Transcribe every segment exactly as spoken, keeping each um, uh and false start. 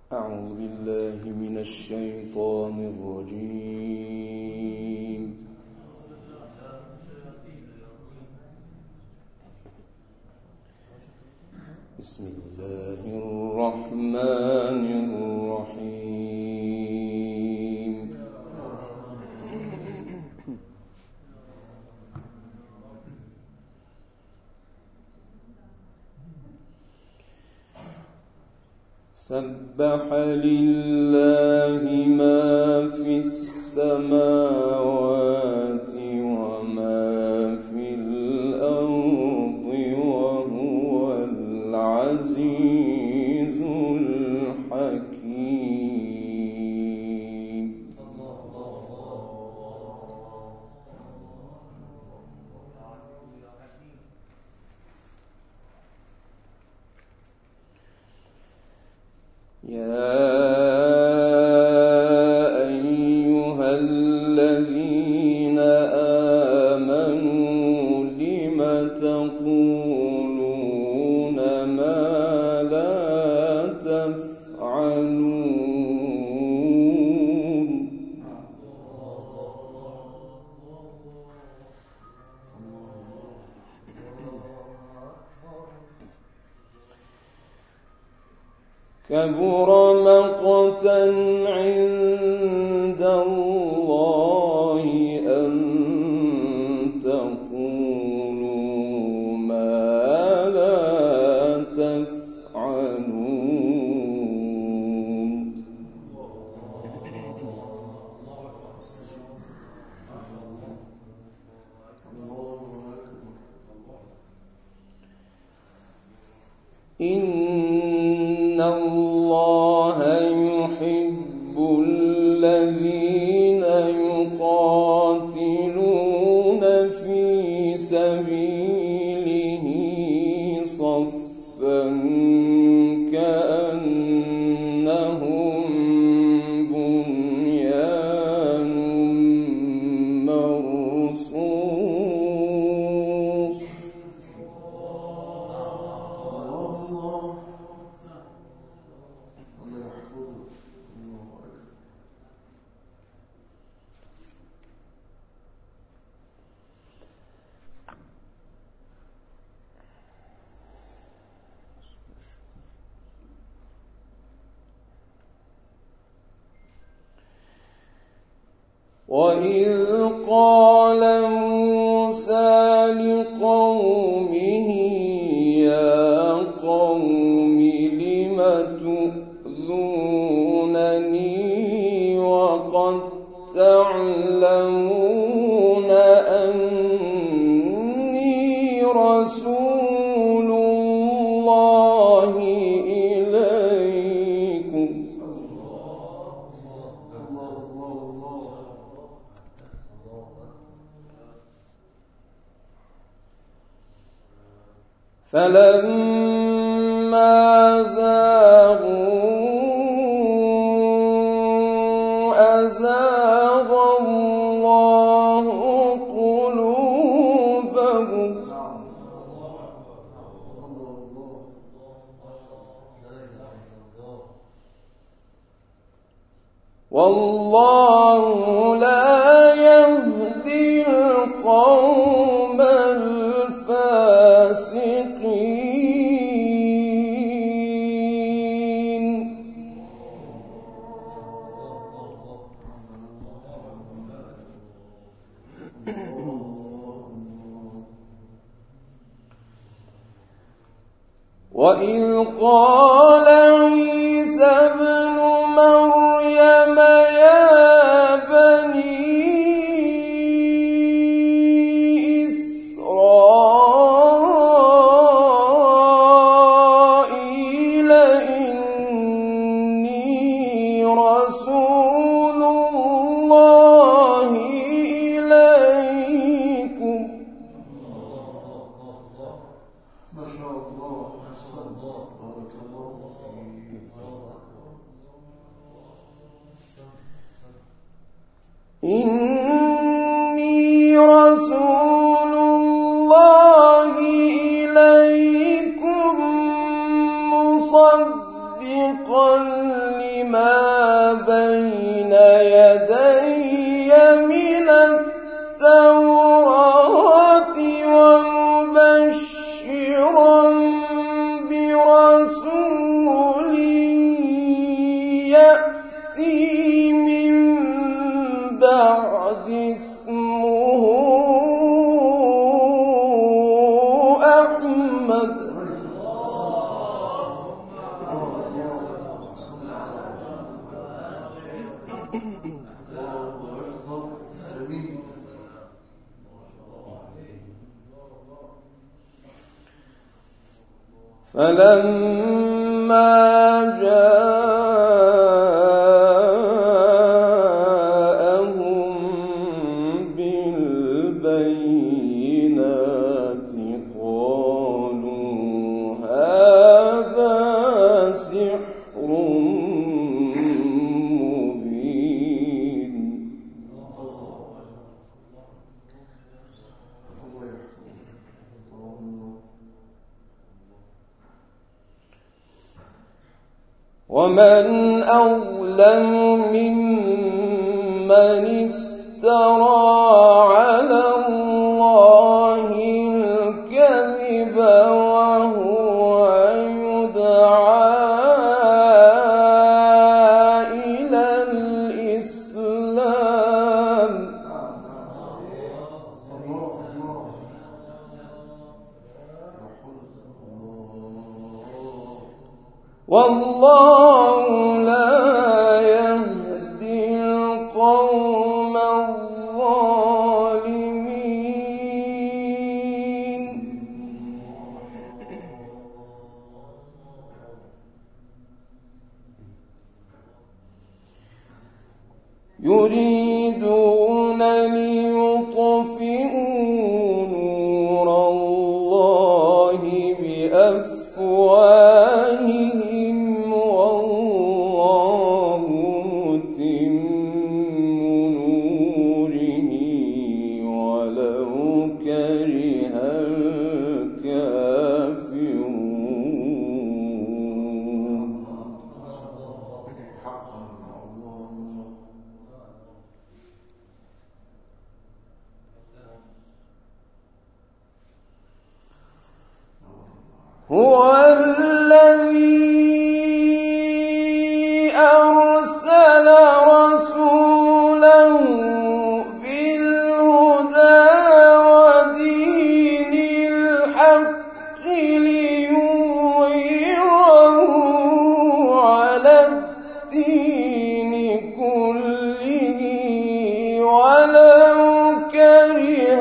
أعوذ بالله من الشيطان الرجيم. بسم الله الرحمن الرحيم. سبح لله ما في السماوات وما في الأرض وهو العزيز الحكيم. يا أيها الذين آمنوا لم تقولون ما لا تفعلون. كبر مقتا عند الله أن تقولوا ما لا تفعلون. إن الله يحب الذين يقاتلون في سبيله صفا كأنهم بنيان مرصوص. وإذ قال موسى لقومه يا قوم لم تؤذونني وقد تعلمون أني رسول الله إليكم. فلما زاغوا أزاغ الله قلوبهم. والله لا يهدي القوم الفاسقين. وإذ قال عيسى ابن مريم يا بني إسرائيل إني رسول الله إليكم. ما شاء الله. بارك الله. لما بين يدي من التوراة ومبشرا برسول يأتي من بعد اسمه أحمد. فلما جاءهم بالبينات قالوا هذا سحر مبين. ومن أظلم ممن افترى على الله الكذب وهو يدعى إلى الإسلام. والله لا يهدي القوم الظالمين. يريدون ليطفئوا نور الله بأفواههم والله متم نوره ولو كره الكافرون. هو الذي أرسل رسوله بالهدى ودين الحق ليظهره على الدين كله ولو كره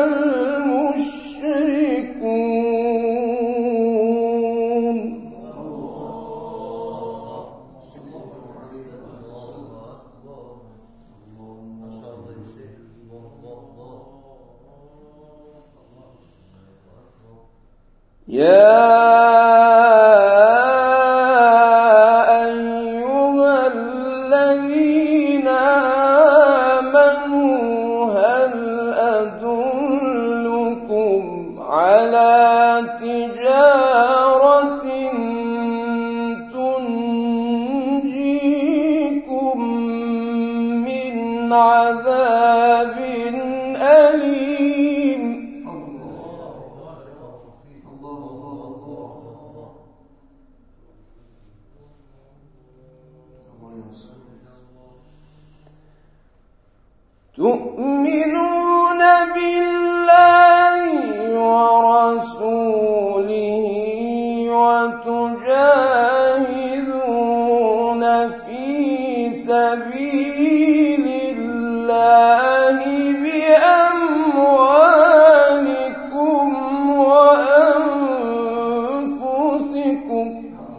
المشركون. يا أيها الذين آمنوا هل أدلكم على تجارة تنجيكم من عذاب أليم. تؤمنون بالله ورسوله وتجاهدون في سبيل الله بأموالكم وأنفسكم.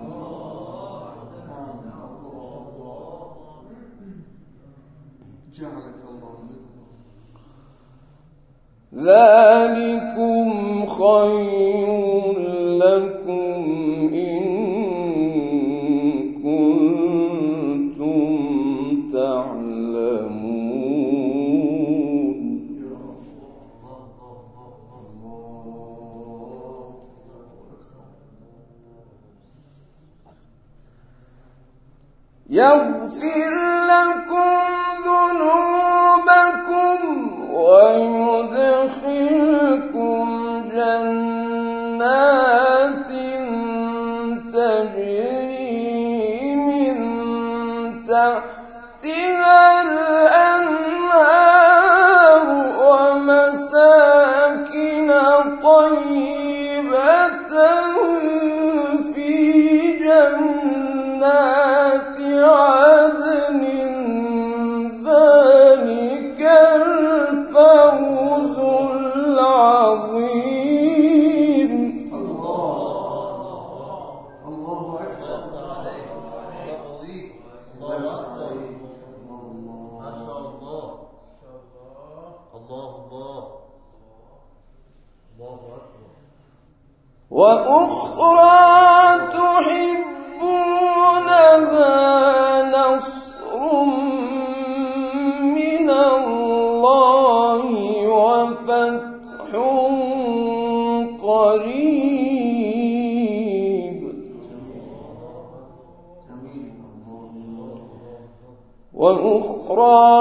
ذلكم خير لكم إن كنتم تعلمون. يغفر لكم ذنوبكم ويدخلكم جنات تجري من تحتها الأنهار ومساكن طيبة في جنات عدن ذلك الفوز العظيم. الله الله أكبر. الله أكبر. ما شاء الله. الله الله الله أكبر. وأخرى تحبونها نصر من الله وفتح قريب. وأخرى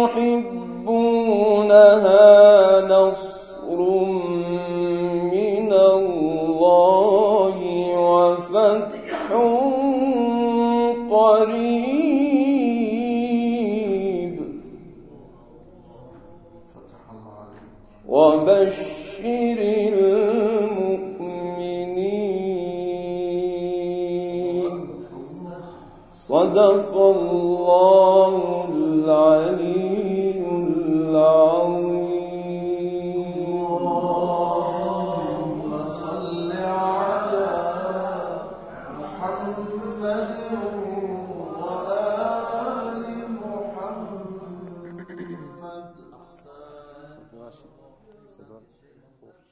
تحبونها نصر من الله وفتح قريب وبشر المؤمنين. صدق الله العلي العظيم. اللهم صل على محمد وآل محمد.